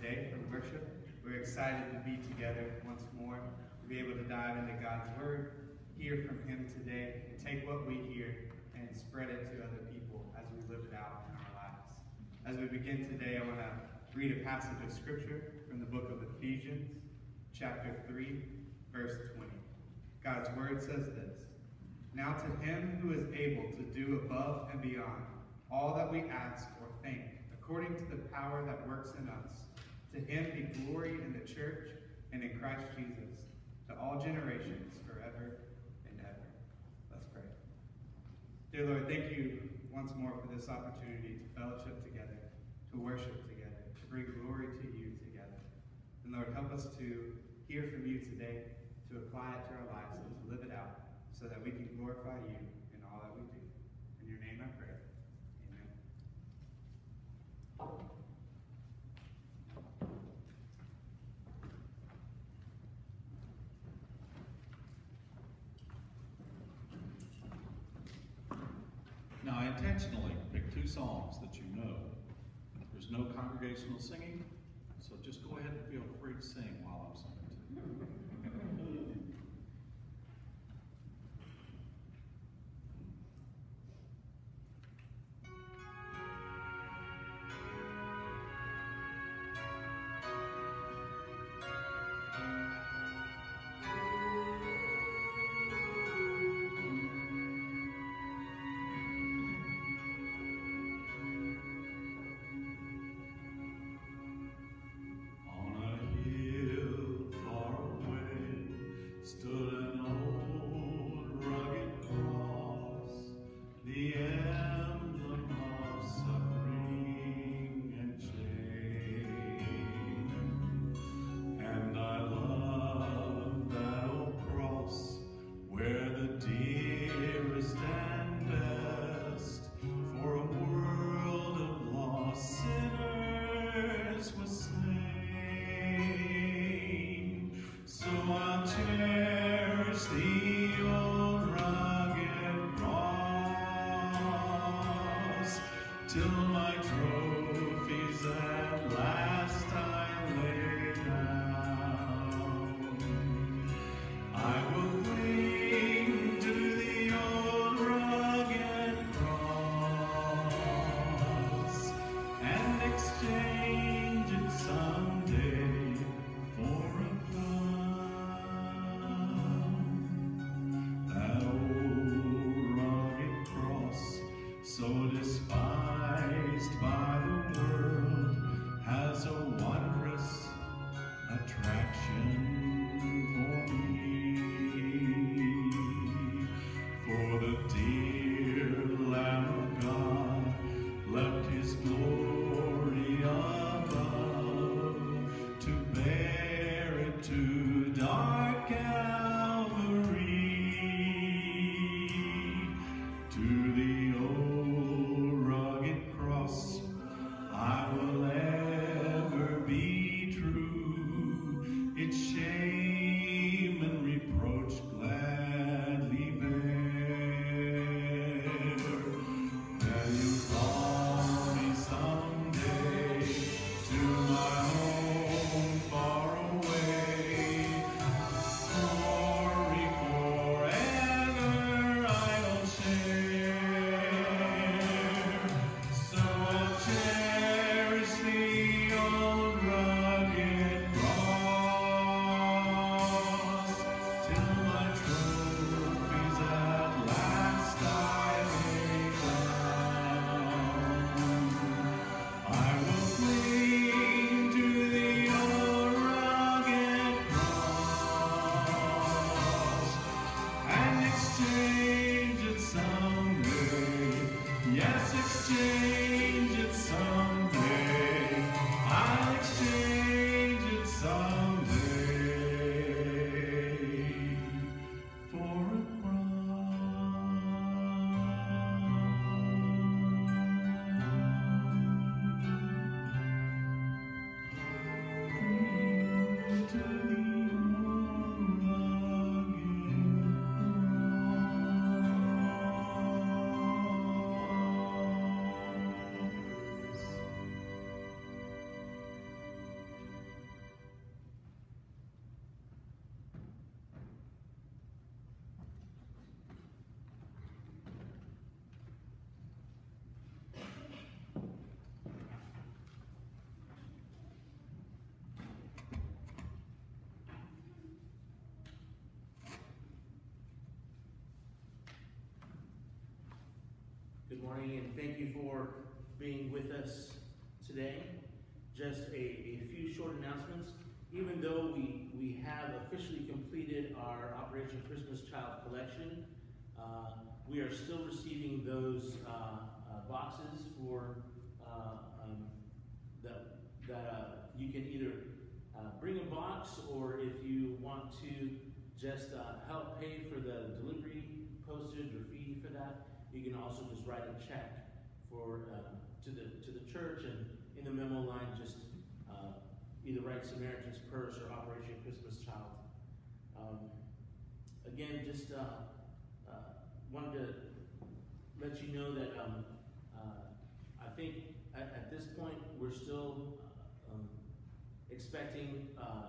today for worship. We're excited to be together once more, to be able to dive into God's Word, hear from Him today, and take what we hear and spread it to other people as we live it out in our lives. As we begin today, I want to read a passage of Scripture from the book of Ephesians, chapter 3, verse 20. God's Word says this: "Now to Him who is able to do above and beyond all that we ask or think, according to the power that works in us, to Him be glory in the church and in Christ Jesus, to all generations, forever and ever." Let's pray. Dear Lord, thank you once more for this opportunity to fellowship together, to worship together, to bring glory to you together. And Lord, help us to hear from you today, to apply it to our lives, and to live it out so that we can glorify you in all that we do. In your name I pray. Amen. Now, I intentionally picked two songs that you know. There's no congregational singing, so just go ahead and feel free to sing while I'm singing too. On a hill Good morning, and thank you for being with us today. Just a few short announcements. Even though we have officially completed our Operation Christmas Child collection, we are still receiving those boxes for that you can either bring a box, or if you want to just help pay for the delivery, postage, or fee for that, you can also just write a check for to the church, and in the memo line just either write Samaritan's Purse or Operation Christmas Child. Again, just wanted to let you know that I think at this point we're still expecting.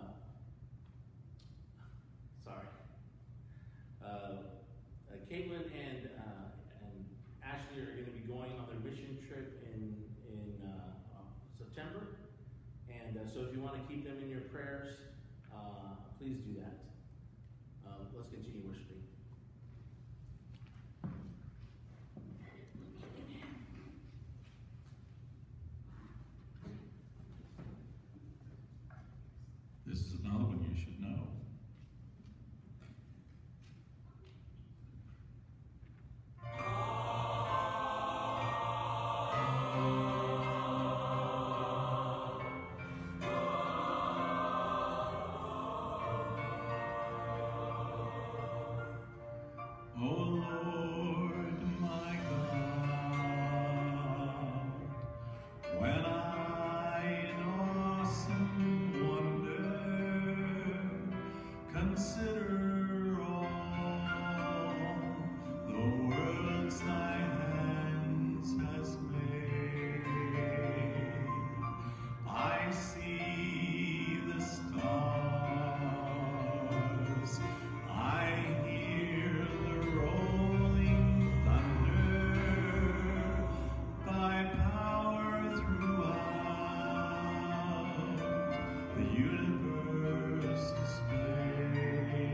Caitlin and Ashley are going to be going on their mission trip in September, and so if you want to keep them in your prayers, please do that. Let's continue worshiping. This is another one you should know. The universe displays.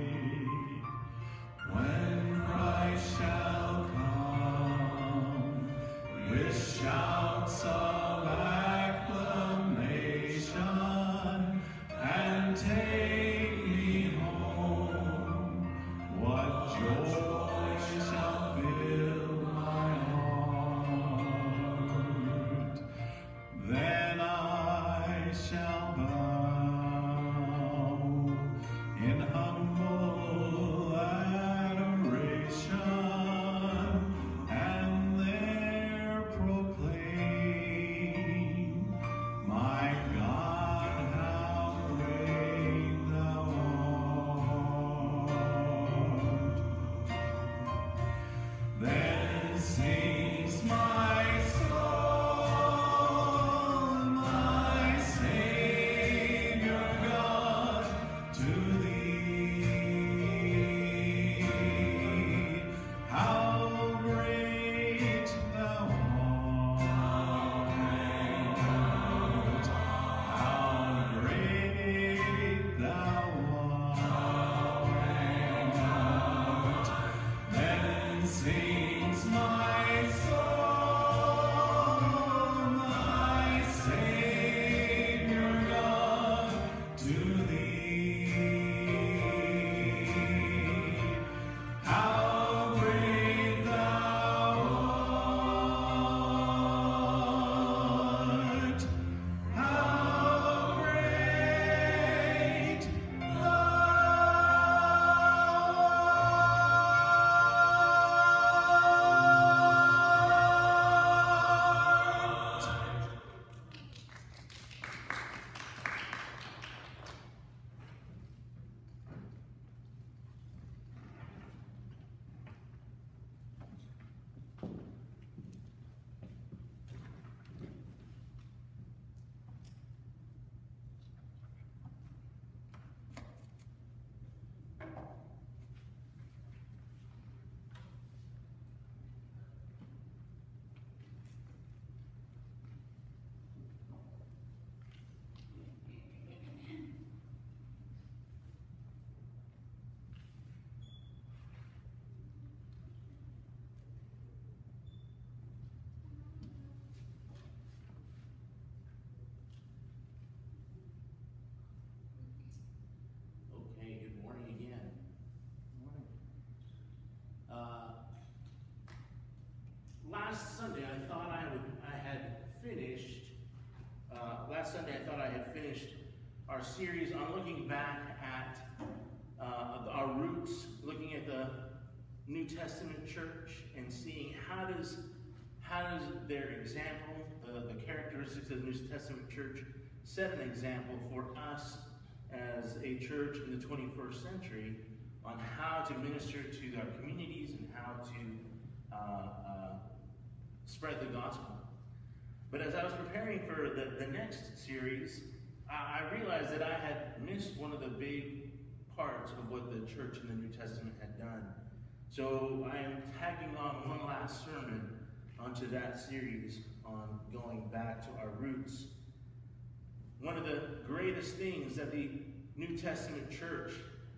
our series on looking back at our roots, looking at the New Testament church and seeing how does their example, the characteristics of the New Testament church, set an example for us as a church in the 21st century on how to minister to our communities and how to spread the gospel. But as I was preparing for the next series, I realized that I had missed one of the big parts of what the church in the New Testament had done. So I am tagging on one last sermon onto that series on going back to our roots. One of the greatest things that the New Testament church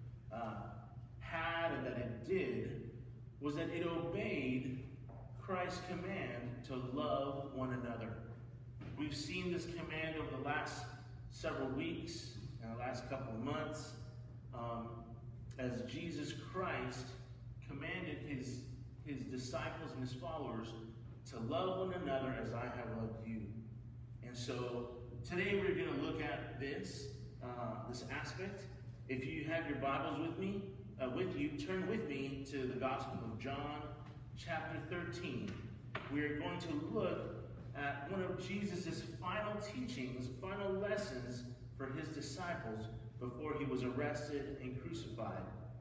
had and that it did was that it obeyed Christ's command to love one another. We've seen this command over the last several weeks and the last couple of months as Jesus Christ commanded his disciples and his followers to love one another as I have loved you. And so today we're going to look at this aspect. If you have your Bibles with you, turn with me to the Gospel of John, chapter 13. We are going to look at one of Jesus' final teachings, final lessons for his disciples before he was arrested and crucified.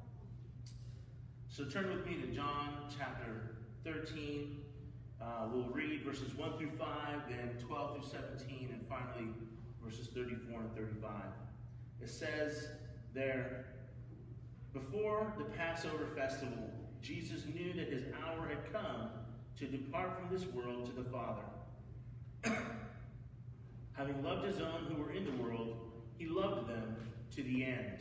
So turn with me to John chapter 13. We'll read verses 1 through 5, then 12 through 17, and finally verses 34 and 35. It says there, before the Passover festival, Jesus knew that his hour had come to depart from this world to the Father. Having loved his own who were in the world, he loved them to the end.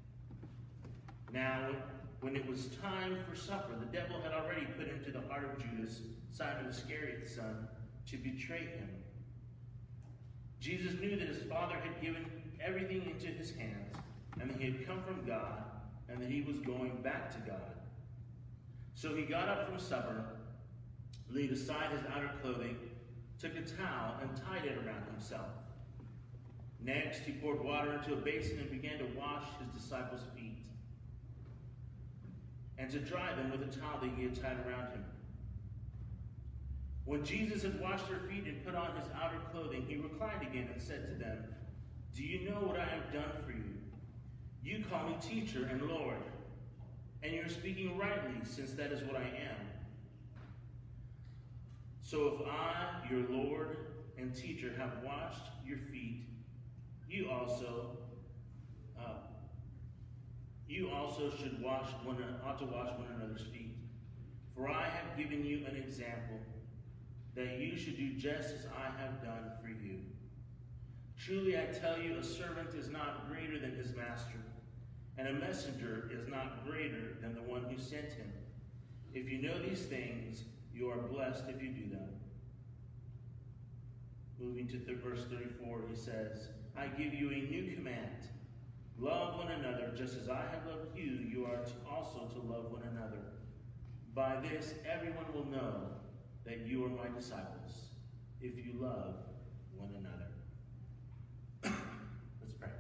Now, when it was time for supper, the devil had already put into the heart of Judas, Simon Iscariot's son, to betray him. Jesus knew that his Father had given everything into his hands, and that he had come from God, and that he was going back to God. So he got up from supper, laid aside his outer clothing, took a towel, and tied it around himself. Next, he poured water into a basin and began to wash his disciples' feet, and to dry them with a towel that he had tied around him. When Jesus had washed their feet and put on his outer clothing, he reclined again and said to them, "Do you know what I have done for you? You call me teacher and Lord, and you're speaking rightly, since that is what I am. So if I, your Lord and teacher, have washed your feet, you also ought to wash one another's feet. For I have given you an example, that you should do just as I have done for you. Truly I tell you, a servant is not greater than his master, and a messenger is not greater than the one who sent him. If you know these things, you are blessed if you do them." Moving to verse 34, he says, "I give you a new command. Love one another just as I have loved you. You are also to love one another. By this, everyone will know that you are my disciples, if you love one another." Let's pray.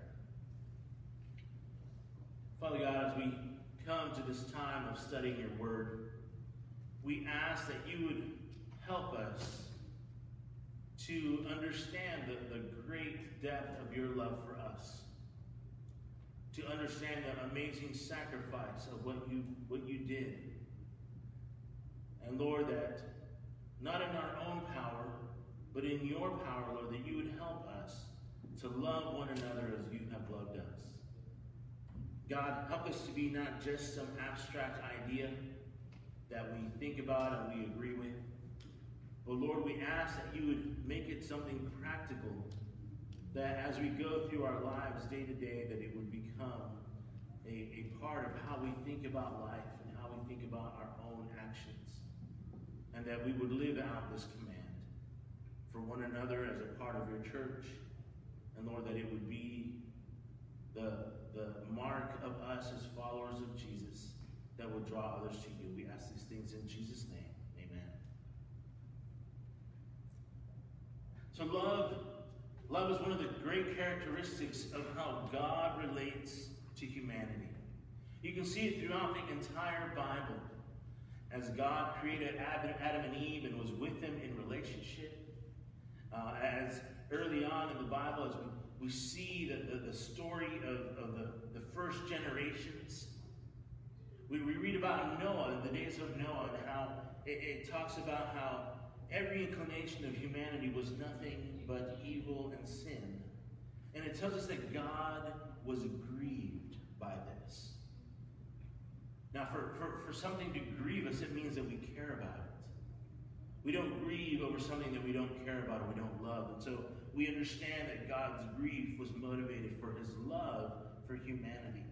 Father God, as we come to this time of studying your word, we ask that you would help us to understand the great depth of your love for us, to understand the amazing sacrifice of what you did. And Lord, that not in our own power, but in your power, Lord, that you would help us to love one another as you have loved us. God, help us to be not just some abstract idea that we think about and we agree with, but Lord, we ask that you would make it something practical, that as we go through our lives day to day, that it would become a part of how we think about life and how we think about our own actions, and that we would live out this command for one another as a part of your church, and Lord, that it would be the mark of us as followers of Jesus that would draw others to you. We ask these things in Jesus' name. Amen. So Love is one of the great characteristics of how God relates to humanity. You can see it throughout the entire Bible. As God created Adam and Eve and was with them in relationship. As early on in the Bible, as we see the story of the first generations. We read about Noah, the days of Noah, and how it talks about how every inclination of humanity was nothing but evil and sin. And it tells us that God was grieved by this. Now, for something to grieve us, it means that we care about it. We don't grieve over something that we don't care about or we don't love. And so we understand that God's grief was motivated for his love for humanity.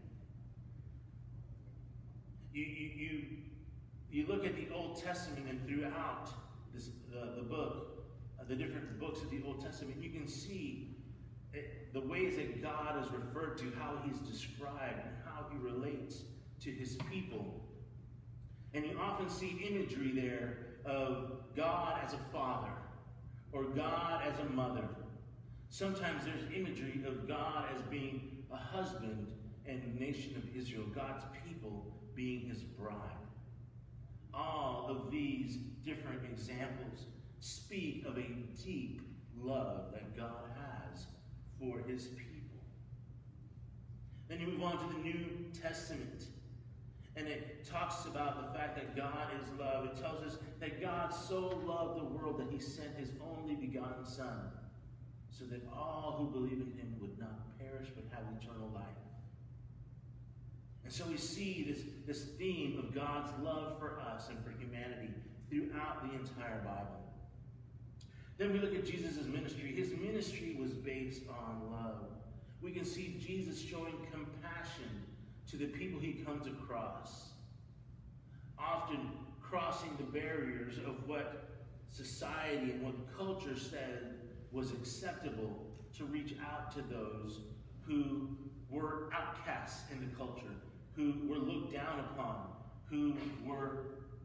You look at the Old Testament, and throughout the book, the different books of the Old Testament, you can see the ways that God is referred to, how he's described, and how he relates to his people. And you often see imagery there of God as a father or God as a mother. Sometimes there's imagery of God as being a husband and the nation of Israel, God's people being his bride. All of these different examples speak of a deep love that God has for his people. Then you move on to the New Testament. And it talks about the fact that God is love. It tells us that God so loved the world that he sent his only begotten Son, so that all who believe in him would not perish but have eternal life. And so we see this theme of God's love for us and for humanity throughout the entire Bible. Then we look at Jesus' ministry. His ministry was based on love. We can see Jesus showing compassion to the people he comes across, often crossing the barriers of what society and what culture said was acceptable, to reach out to those who were outcasts in the culture, who were looked down upon, who were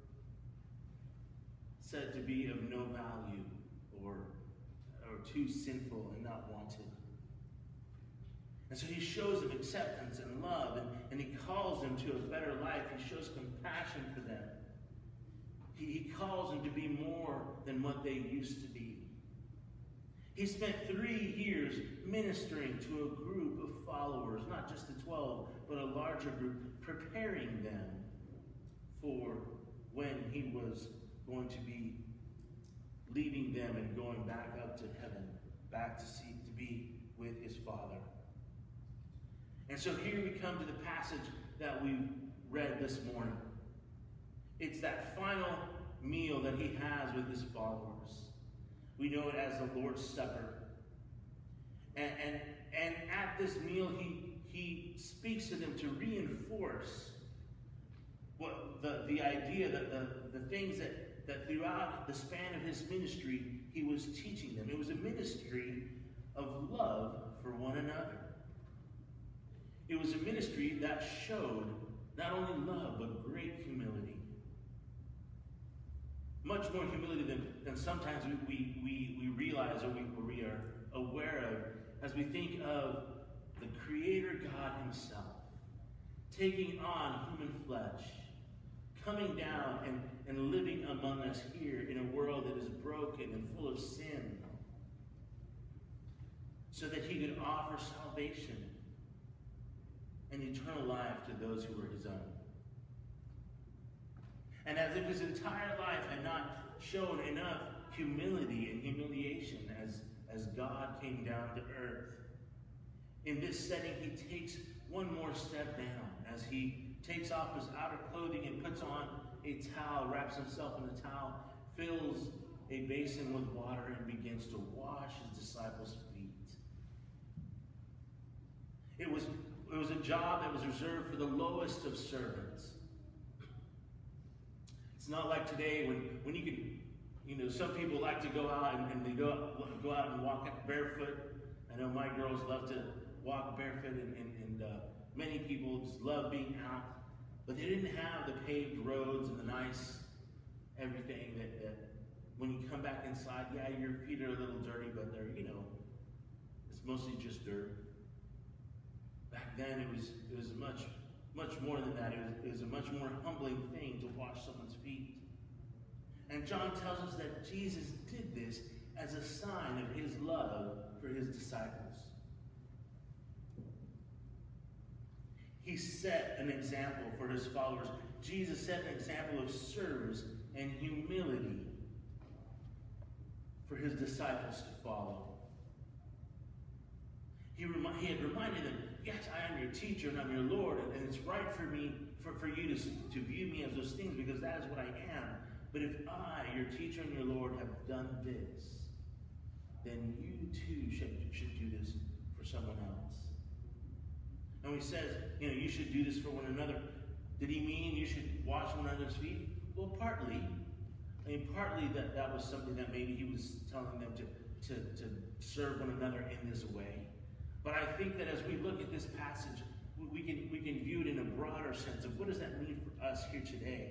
said to be of no value or too sinful and not wanted. And so he shows them acceptance and love, and he calls them to a better life. He shows compassion for them. He calls them to be more than what they used to be. He spent 3 years ministering to a group of followers, not just the 12, but a larger group, preparing them for when he was going to be leaving them and going back up to heaven, back to be with his Father. And so here we come to the passage that we read this morning. It's that final meal that he has with his followers. We know it as the Lord's Supper. And at this meal, he speaks to them to reinforce what the idea that the things that throughout the span of his ministry, he was teaching them. It was a ministry of love for one another. It was a ministry that showed not only love, but great humility. Much more humility than sometimes we realize or we are aware of as we think of the Creator God himself taking on human flesh, coming down and living among us here in a world that is broken and full of sin, so that he could offer salvation and eternal life to those who were his own. And as if his entire life had not shown enough humility and humiliation as God came down to earth, in this setting he takes one more step down as he takes off his outer clothing and puts on a towel, wraps himself in a towel, fills a basin with water, and begins to wash his disciples' feet. It was a job that was reserved for the lowest of servants. It's not like today when you can, some people like to go out and they go out and walk barefoot. I know my girls love to walk barefoot, and many people just love being out. But they didn't have the paved roads and the nice everything that when you come back inside, yeah, your feet are a little dirty, but they're, mostly just dirt. Back then, it was much more than that. It was a much more humbling thing to wash someone's feet. And John tells us that Jesus did this as a sign of his love for his disciples. He set an example for his followers. Jesus set an example of service and humility for his disciples to follow. He had reminded them, yes, I am your teacher and I'm your Lord, and it's right for me, for you to view me as those things, because that is what I am. But if I, your teacher and your Lord, have done this, then you too should do this for someone else. And he says, you should do this for one another. Did he mean you should wash one another's feet? Well, partly. Partly that was something that maybe he was telling them to serve one another in this way. But I think that as we look at this passage, we can view it in a broader sense of what does that mean for us here today?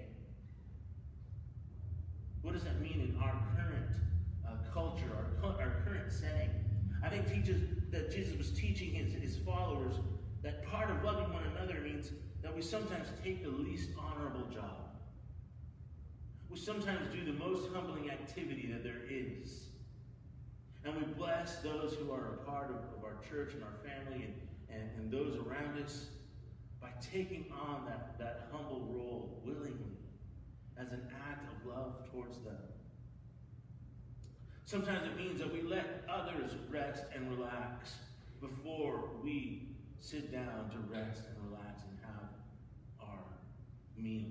What does that mean in our current culture, our current setting? I think that Jesus was teaching his followers that part of loving one another means that we sometimes take the least honorable job. We sometimes do the most humbling activity that there is. And we bless those who are a part of our church and our family and those around us by taking on that humble role willingly as an act of love towards them. Sometimes it means that we let others rest and relax before we sit down to rest and relax and have our meal.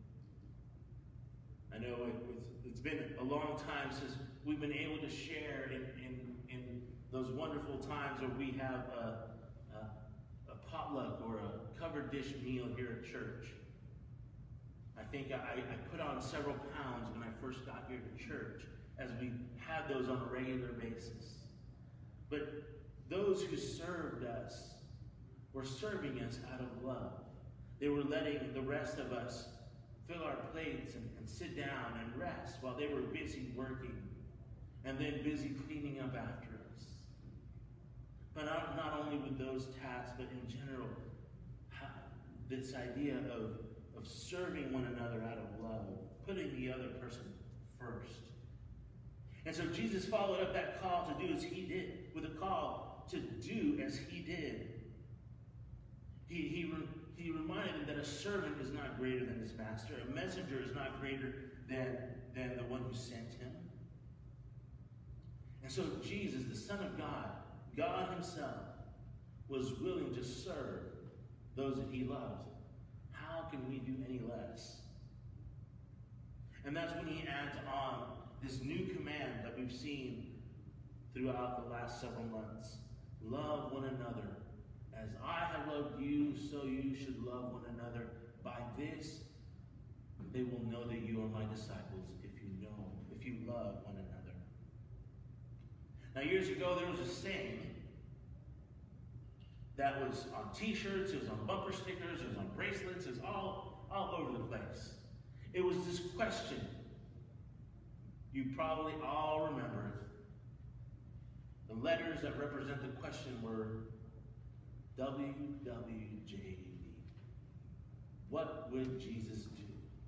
I know it's been a long time since we've been able to share in those wonderful times where we have a potluck or a covered dish meal here at church. I think I put on several pounds when I first got here to church as we had those on a regular basis. But those who served us were serving us out of love. They were letting the rest of us fill our plates and sit down and rest while they were busy working and then busy cleaning up after us. But not only with those tasks, but in general, this idea of serving one another out of love, putting the other person first. And so Jesus followed up that call to do as he did, with a call to do as he did. He reminded them that a servant is not greater than his master. A messenger is not greater than the one who sent him. And so Jesus, the Son of God, God himself, was willing to serve those that he loved. How can we do any less? And that's when he adds on this new command that we've seen throughout the last several months. Love one another. As I have loved you, so you should love one another. By this, they will know that you are my disciples if you love one another. Now, years ago, there was a saying that was on t-shirts, it was on bumper stickers, it was on bracelets, it was all over the place. It was this question. You probably all remember it. The letters that represent the question were WWJD. What would Jesus do?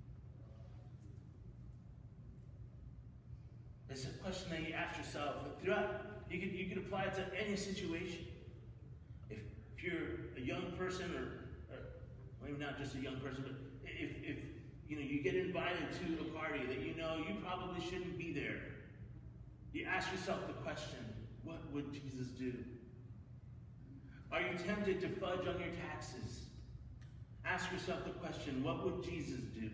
It's a question that you ask yourself throughout. You could apply it to any situation. If you're a young person, or maybe not just a young person, but if you get invited to a party that you probably shouldn't be there, you ask yourself the question, what would Jesus do? Are you tempted to fudge on your taxes? Ask yourself the question, what would Jesus do?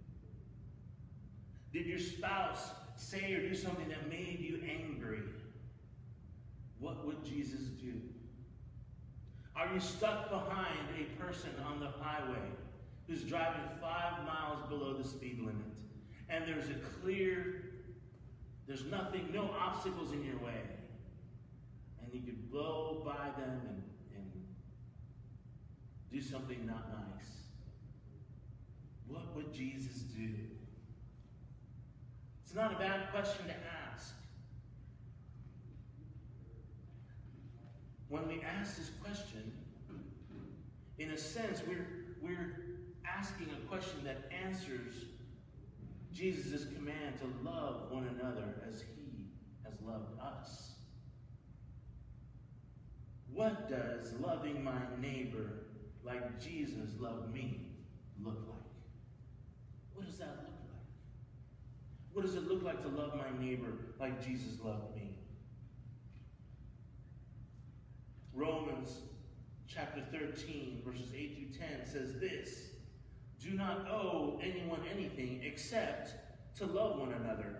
Did your spouse say or do something that made you angry? What would Jesus do? Are you stuck behind a person on the highway who's driving 5 miles below the speed limit, and there's nothing, no obstacles in your way, and you could blow by them and do something not nice? What would Jesus do? It's not a bad question to ask. when we ask this question, in a sense, we're asking a question that answers Jesus' command to love one another as he has loved us. What does loving my neighbor like Jesus loved me look like? What does that look like? What does it look like to love my neighbor like Jesus loved me? Romans chapter 13, verses 8 through 10 says this: do not owe anyone anything except to love one another.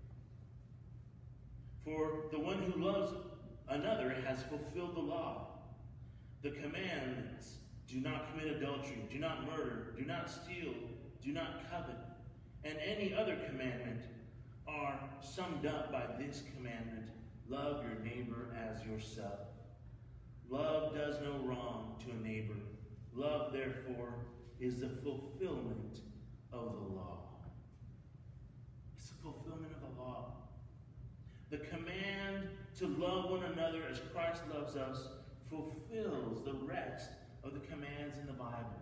For the one who loves another has fulfilled the law. The commandments: do not commit adultery, do not murder, do not steal, do not covet, and any other commandment are summed up by this commandment: love your neighbor as yourself. Love does no wrong to a neighbor. Love, therefore, is the fulfillment of the law. It's the fulfillment of the law. The command to love one another as Christ loves us fulfills the rest of the commands in the Bible.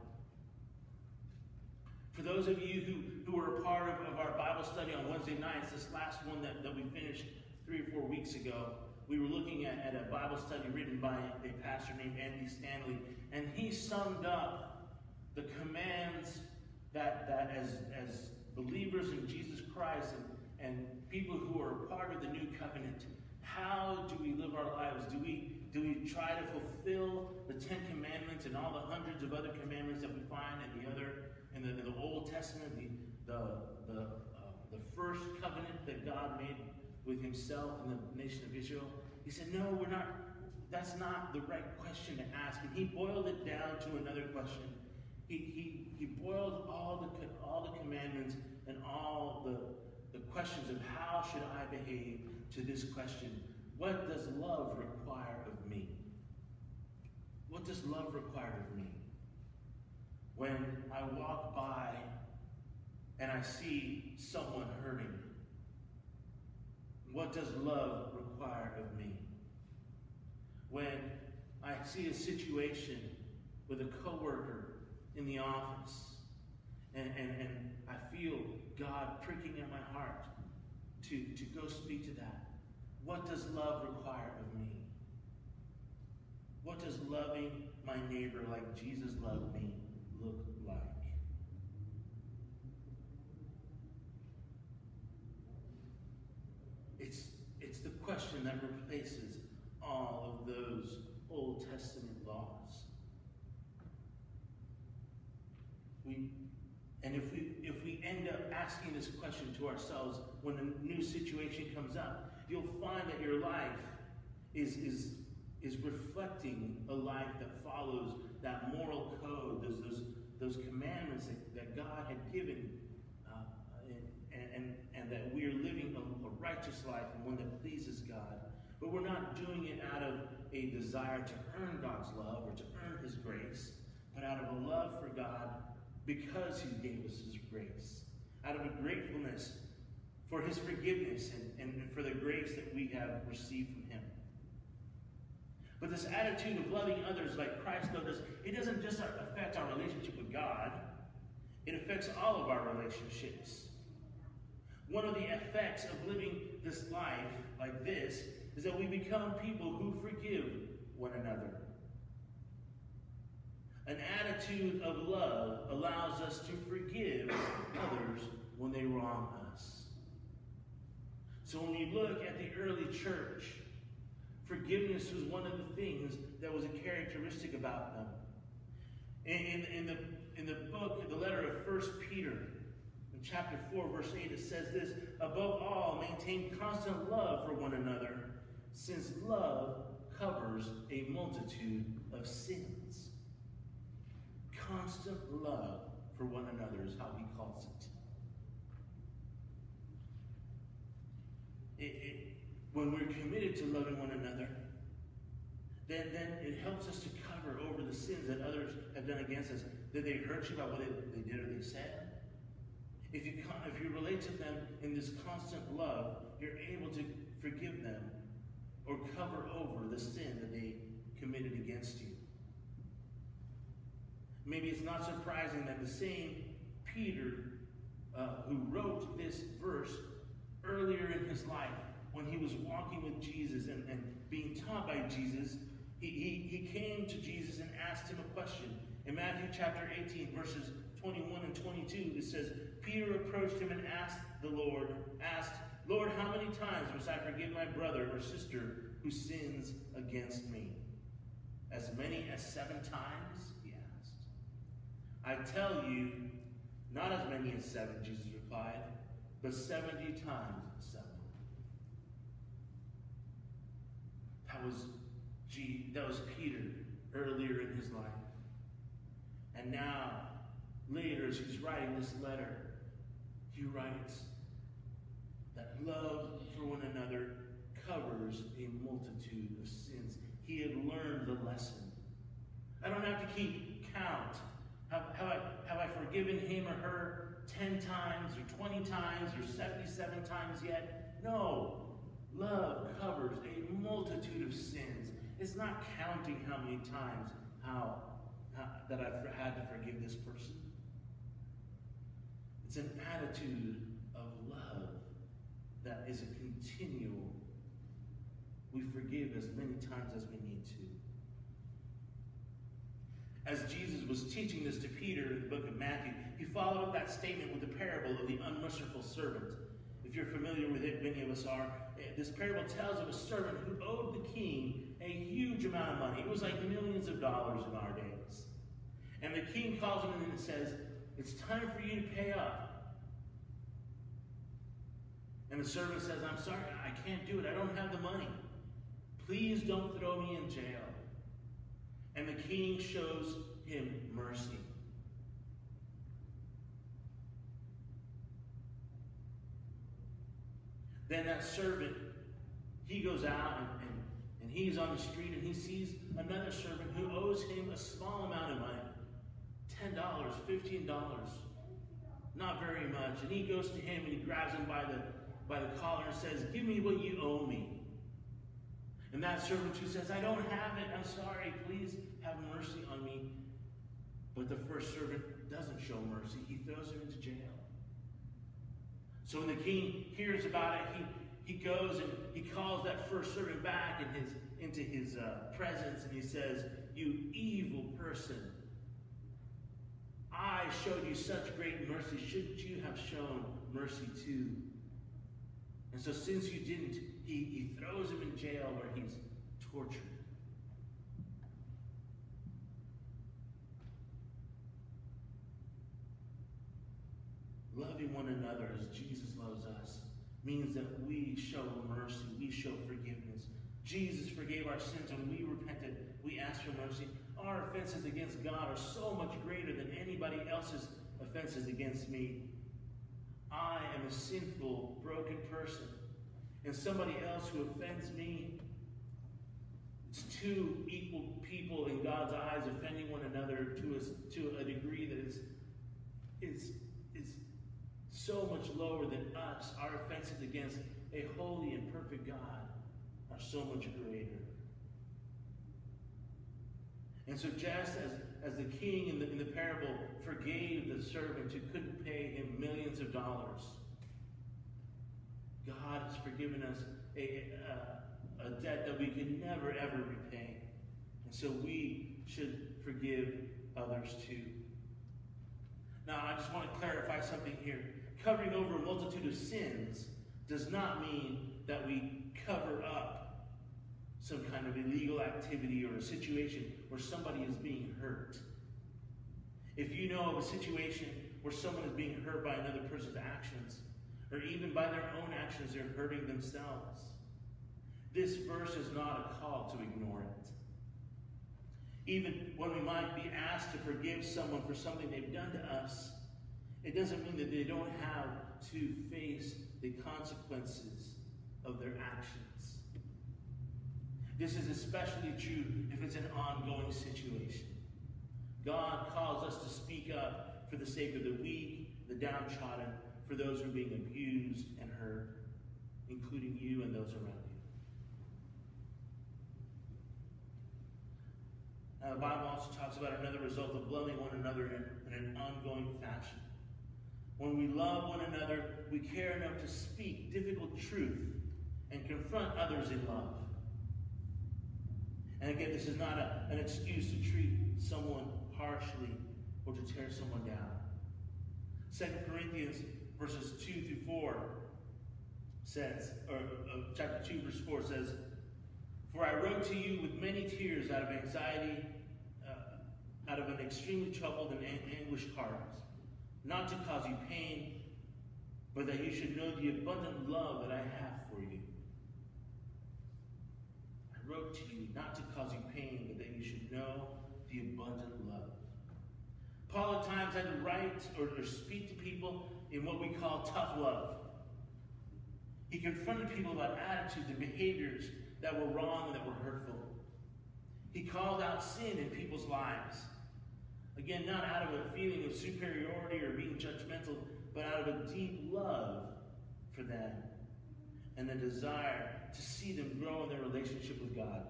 For those of you who were a part of our Bible study on Wednesday nights, this last one that we finished 3 or 4 weeks ago, we were looking at a Bible study written by a pastor named Andy Stanley, and he summed up the commands that as believers in Jesus Christ and people who are part of the new covenant, how do we live our lives? Do we try to fulfill the 10 commandments and all the hundreds of other commandments that we find in the Old Testament, the first covenant that God made with himself and the nation of Israel? He said, no, we're not. That's not the right question to ask. And he boiled it down to another question. He boiled all the commandments and all the questions of how should I behave to this question: what does love require of me? What does love require of me? When I walk by and I see someone hurting, what does love require of me? When I see a situation with a coworker in the office and I feel God pricking at my heart to go speak to that, what does love require of me? What does loving my neighbor like Jesus loved me look like? It's the question that replaces all of those Old Testament laws. And if we end up asking this question to ourselves when a new situation comes up, you'll find that your life is reflecting a life that follows that moral code, those commandments that God had given, and that we are living a righteous life and one that pleases God. But we're not doing it out of a desire to earn God's love or to earn his grace, but out of a love for God because he gave us his grace, out of a gratefulness for his forgiveness and for the grace that we have received from him. But this attitude of loving others like Christ loved us, it doesn't just affect our relationship with God, it affects all of our relationships. One of the effects of living this life like this is that we become people who forgive one another. An attitude of love allows us to forgive others when they wrong us. So when we look at the early church, forgiveness was one of the things that was a characteristic about them. In the book, the letter of 1 Peter, in chapter 4, verse 8, it says this: above all, maintain constant love for one another, since love covers a multitude of sins. Constant love for one another is how he calls it. When we're committed to loving one another, then it helps us to cover over the sins that others have done against us. Did they hurt you by what they did or they said? If you relate to them in this constant love, you're able to forgive them or cover over the sin that they committed against you. Maybe it's not surprising that the same Peter who wrote this verse earlier in his life, when he was walking with Jesus and being taught by Jesus, he came to Jesus and asked him a question. In Matthew chapter 18, verses 21 and 22, it says, Peter approached him and asked, Lord, how many times must I forgive my brother or sister who sins against me? As many as 7 times? He asked. I tell you, not as many as 7, Jesus replied, but 70 times 7. That was Peter earlier in his life. And now, later, as he's writing this letter, he writes that love for one another covers a multitude of sins. He had learned the lesson. I don't have to keep count. Have I forgiven him or her 10 times or 20 times or 77 times yet? No. Love covers a multitude of sins. It's not counting how many times that I've had to forgive this person. It's an attitude of love that is a continual. We forgive as many times as we need to. As Jesus was teaching this to Peter in the book of Matthew, he followed up that statement with the parable of the unmerciful servant. If you're familiar with it, many of us are. This parable tells of a servant who owed the king a huge amount of money. It was like millions of dollars in our days. And the king calls him in and says, it's time for you to pay up. And the servant says, I'm sorry, I can't do it. I don't have the money. Please don't throw me in jail. And the king shows him mercy. Then that servant, he goes out and he's on the street and he sees another servant who owes him a small amount of money. $10, $15, not very much. And he goes to him and he grabs him by the collar and says, give me what you owe me. And that servant who says, I don't have it, I'm sorry, please have mercy on me. But the first servant doesn't show mercy. He throws him into jail. So when the king hears about it, he goes and he calls that first servant back into his presence, and he says, you evil person, I showed you such great mercy. Shouldn't you have shown mercy too? And so since you didn't, he throws him in jail where he's tortured. Loving one another as Jesus loves us means that we show mercy, we show forgiveness. Jesus forgave our sins when we repented. We asked for mercy. Our offenses against God are so much greater than anybody else's offenses against me. I am a sinful, broken person. And somebody else who offends me, it's 2 equal people in God's eyes offending one another to a degree that is so much lower than us. Our offenses against a holy and perfect God are so much greater. And so just as the king in the parable forgave the servant who couldn't pay him millions of dollars, God has forgiven us a debt that we can never, ever repay. And so we should forgive others too. Now, I just want to clarify something here. Covering over a multitude of sins does not mean that we cover up some kind of illegal activity or a situation where somebody is being hurt. If you know of a situation where someone is being hurt by another person's actions, or even by their own actions, they're hurting themselves, this verse is not a call to ignore it. Even when we might be asked to forgive someone for something they've done to us, it doesn't mean that they don't have to face the consequences of their actions. This is especially true if it's an ongoing situation. God calls us to speak up for the sake of the weak, the downtrodden, for those who are being abused and hurt, including you and those around The Bible also talks about another result of loving one another in an ongoing fashion. When we love one another, we care enough to speak difficult truth and confront others in love. And again, this is not an excuse to treat someone harshly or to tear someone down. 2 Corinthians verses 2 through 4 says, or chapter 2 verse 4 says, "For I wrote to you with many tears out of anxiety, out of an extremely troubled and anguished heart, not to cause you pain, but that you should know the abundant love that I have for you. I wrote to you not to cause you pain, but that you should know the abundant love." Paul at times had to write or speak to people in what we call tough love. He confronted people about attitudes and behaviors that were wrong and that were hurtful. He called out sin in people's lives. Again, not out of a feeling of superiority or being judgmental, but out of a deep love for them and a desire to see them grow in their relationship with God.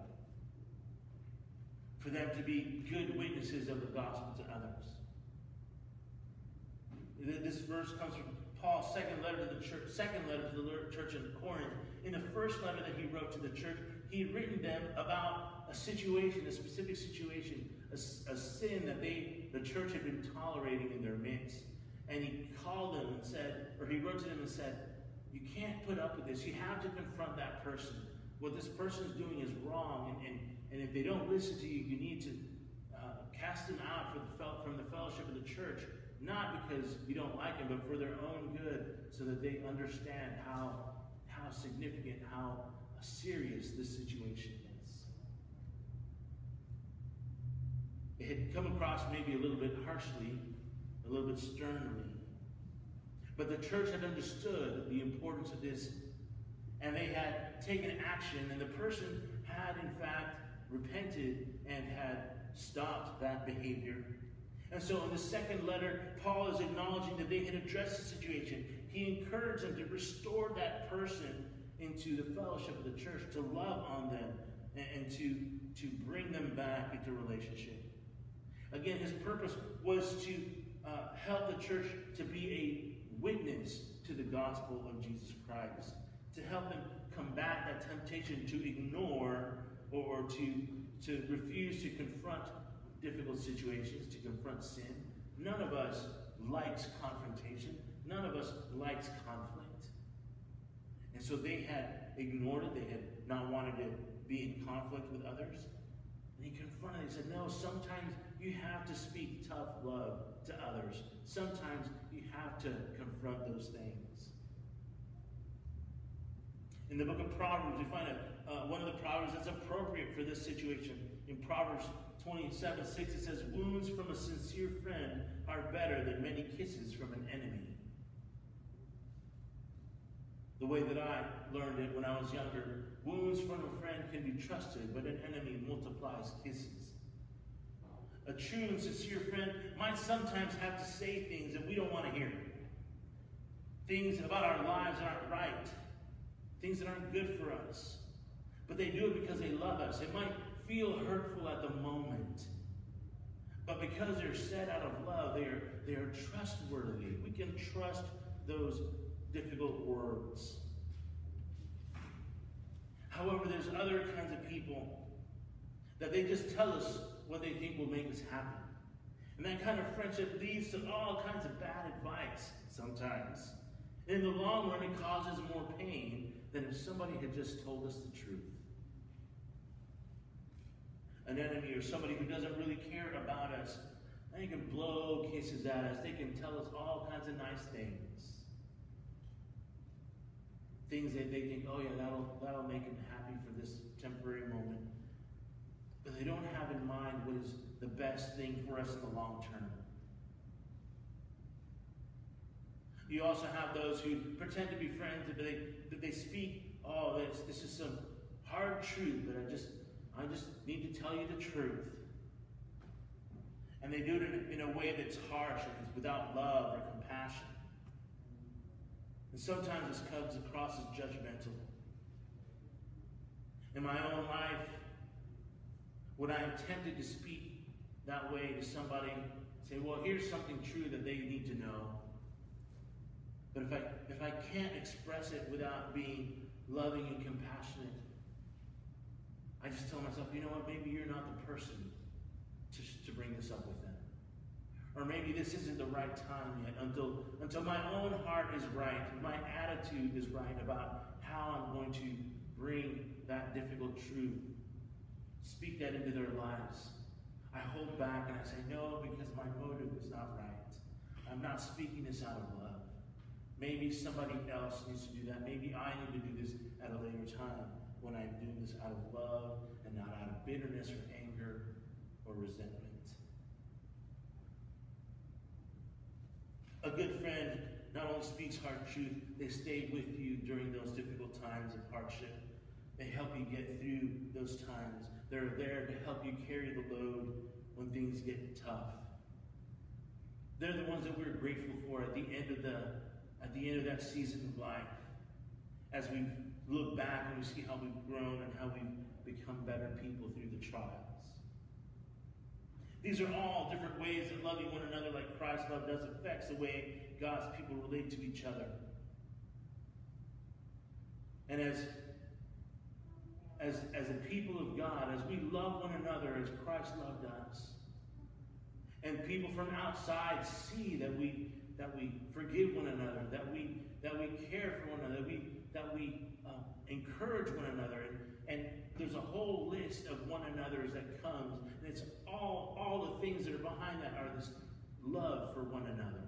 For them to be good witnesses of the gospel to others. This verse comes from Paul's second letter to the church in Corinth. In the first letter that he wrote to the church, he had written them about a situation, a specific situation, a sin that the church had been tolerating in their midst. And he called them and said, or he wrote to them and said, you can't put up with this. You have to confront that person. What this person's doing is wrong. And if they don't listen to you, you need to cast them out from the fellowship of the church. Not because you don't like them, but for their own good, so that they understand how significant, how serious this situation is. It had come across maybe a little bit harshly, a little bit sternly. But the church had understood the importance of this, and they had taken action, and the person had, in fact, repented and had stopped that behavior. And so in the second letter, Paul is acknowledging that they had addressed the situation. He encouraged them to restore that person into the fellowship of the church, to love on them, and to bring them back into relationship. Again, his purpose was to help the church to be a witness to the gospel of Jesus Christ, to help them combat that temptation to ignore or to refuse to confront difficult situations, to confront sin. None of us likes confrontation. None of us likes conflict. And so they had ignored it. They had not wanted to be in conflict with others. And he confronted it. He said, no, sometimes you have to speak tough love to others. Sometimes you have to confront those things. In the book of Proverbs, we find one of the Proverbs that's appropriate for this situation. In Proverbs 27:6, it says, wounds from a sincere friend are better than many kisses from an enemy. The way that I learned it when I was younger, wounds from a friend can be trusted, but an enemy multiplies kisses. A true and sincere friend might sometimes have to say things that we don't want to hear. Things about our lives that aren't right. Things that aren't good for us. But they do it because they love us. It might feel hurtful at the moment. But because they're said out of love, they are trustworthy. We can trust those difficult words. However, there's other kinds of people that they just tell us what they think will make us happy. And that kind of friendship leads to all kinds of bad advice sometimes. In the long run, it causes more pain than if somebody had just told us the truth. An enemy or somebody who doesn't really care about us, they can blow kisses at us. They can tell us all kinds of nice things. Things that they think, oh yeah, that'll make them happy for this temporary moment. But they don't have in mind what is the best thing for us in the long term. You also have those who pretend to be friends, but they speak, oh, this is some hard truth, but I just need to tell you the truth. And they do it in a way that's harsh and it's without love or compassion. And sometimes this comes across as judgmental. In my own life, when I'm tempted to speak that way to somebody, say, well, here's something true that they need to know. But if I can't express it without being loving and compassionate, I just tell myself, you know what, maybe you're not the person to bring this up with them. Or maybe this isn't the right time yet until my own heart is right, my attitude is right about how I'm going to bring that difficult truth, speak that into their lives. I hold back and I say, no, because my motive is not right. I'm not speaking this out of love. Maybe somebody else needs to do that. Maybe I need to do this at a later time when I'm doing this out of love and not out of bitterness or anger or resentment. A good friend not only speaks hard truth, they stay with you during those difficult times of hardship. They help you get through those times. They're there to help you carry the load when things get tough. They're the ones that we're grateful for at the end of that season of life. As we look back and we see how we've grown and how we've become better people through the trials. These are all different ways that loving one another like Christ's love does affects the way God's people relate to each other. And as a people of God, as we love one another as Christ loved us, and people from outside see that we forgive one another, that we care for one another, that we encourage one another, and there's a whole list of one another's that comes, and it's all the things that are behind that are this love for one another.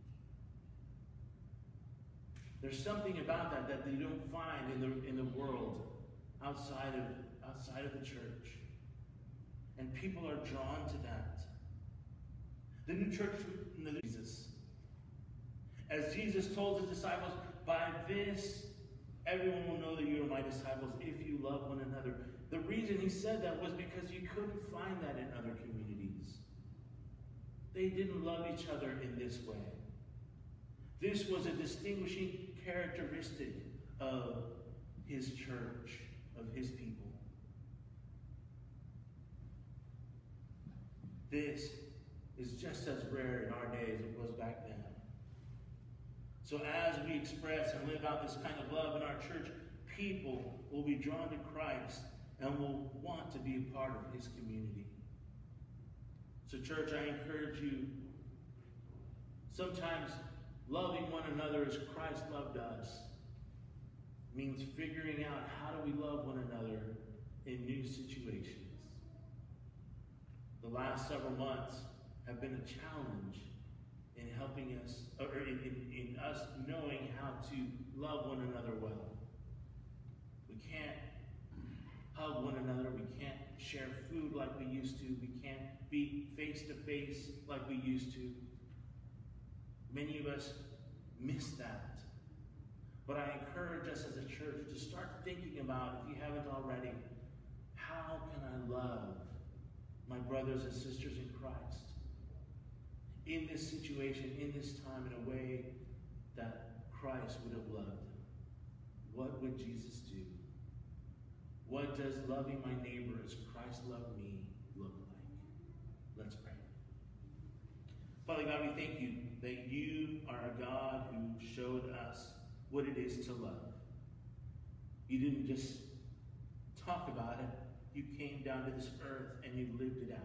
There's something about that you don't find in the world outside of the church, and people are drawn to that. The new church, Jesus, as Jesus told his disciples, by this everyone will know that you are my disciples if you love one another. The reason he said that was because you couldn't find that in other communities. They didn't love each other in this way. This was a distinguishing characteristic of his church, of his people. This is just as rare in our day as it was back then. So as we express and live out this kind of love in our church, people will be drawn to Christ and will want to be a part of his community. So church, I encourage you, sometimes loving one another as Christ loved us means figuring out how do we love one another in new situations. The last several months have been a challenge in helping us, or in us knowing how to love one another well. We can't hug one another. We can't share food like we used to. We can't be face to face like we used to. Many of us miss that. But I encourage us as a church to start thinking about, if you haven't already, how can I love my brothers and sisters in Christ in this situation, in this time, in a way that Christ would have loved them? What would Jesus do? What does loving my neighbor as Christ loved me look like? Let's pray. Father God, we thank you that you are a God who showed us what it is to love. You didn't just talk about it. You came down to this earth and you lived it out.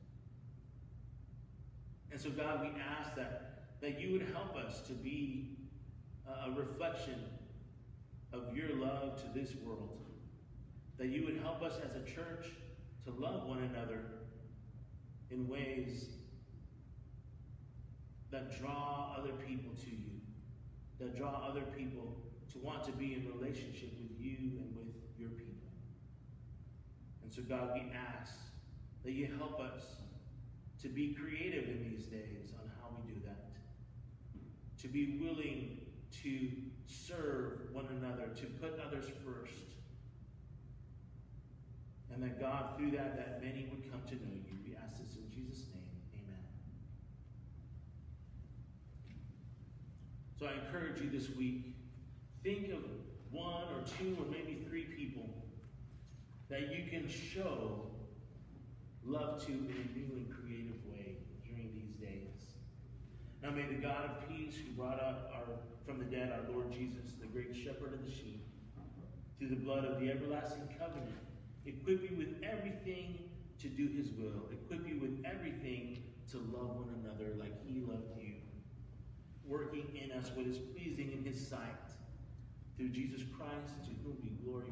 And so God, we ask that you would help us to be a reflection of your love to this world. That you would help us as a church to love one another in ways that draw other people to you. That draw other people to want to be in relationship with you and with your people. And so God, we ask that you help us to be creative in these days on how we do that. To be willing to serve one another, to put others first. And that God, through that many would come to know you. We ask this in Jesus' name. Amen. So I encourage you this week, think of one or two or maybe three people that you can show love to in a new and creative way during these days. Now may the God of peace, who brought up from the dead our Lord Jesus, the great shepherd of the sheep, through the blood of the everlasting covenant, equip you with everything to do his will, equip you with everything to love one another like he loved you, working in us what is pleasing in his sight, through Jesus Christ, to whom be glory